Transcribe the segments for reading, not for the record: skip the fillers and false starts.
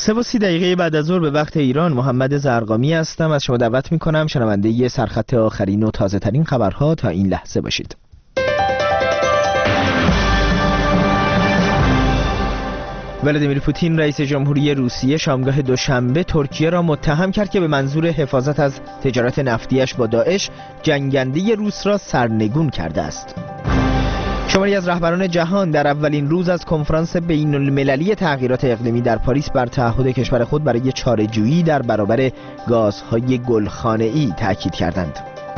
3:30 بعد از ظهر به وقت ایران، محمد زرقامی هستم. از شما دعوت میکنم شنونده سرخط آخرین و تازه ترین خبرها تا این لحظه باشید. ولادیمیر پوتین رئیس جمهوری روسیه شامگاه دوشنبه ترکیه را متهم کرد که به منظور حفاظت از تجارت نفتیش با داعش جنگنده روس را سرنگون کرده است. شماری از رهبران جهان در اولین روز از کنفرانس بین‌المللی تغییرات اقلیمی در پاریس بر تعهد کشور خود برای چاره‌جویی در برابر گازهای گلخانه‌ای تاکید کردند.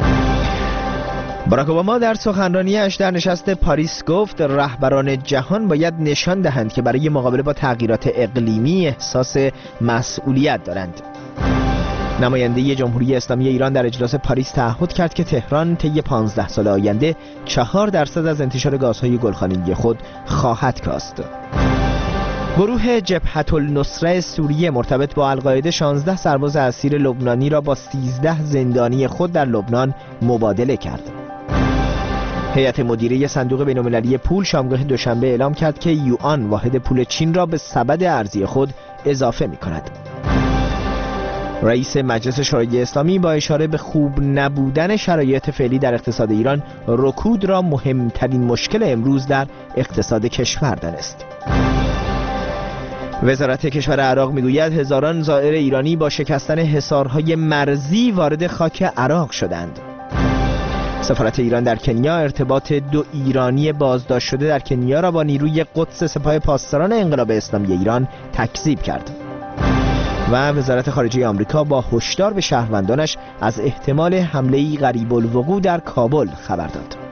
باراک اوباما در سخنرانی‌اش در نشست پاریس گفت رهبران جهان باید نشان دهند که برای مقابله با تغییرات اقلیمی احساس مسئولیت دارند. نماینده جمهوری اسلامی ایران در اجلاس پاریس تعهد کرد که تهران طی 15 سال آینده 4% از انتشار گازهای گلخانه‌ای خود خواهد کاست. گروه جبهة النصره سوریه مرتبط با القاعده 16 سرباز اسیر لبنانی را با 13 زندانی خود در لبنان مبادله کرد. هیئت مدیره صندوق بین‌المللی پول شامگاه دوشنبه اعلام کرد که یوآن واحد پول چین را به سبد ارزی خود اضافه می‌کند. رئیس مجلس شورای اسلامی با اشاره به خوب نبودن شرایط فعلی در اقتصاد ایران، رکود را مهمترین مشکل امروز در اقتصاد کشور دانست. وزارت کشور عراق میگوید هزاران زائر ایرانی با شکستن حصارهای مرزی وارد خاک عراق شدند. سفارت ایران در کنیا ارتباط 2 ایرانی بازداشت شده در کنیا را با نیروی قدس سپاه پاسداران انقلاب اسلامی ایران تکذیب کرد. و وزارت خارجه آمریکا با هشدار به شهروندانش از احتمال حمله‌ای قریب الوقوع در کابل خبر داد.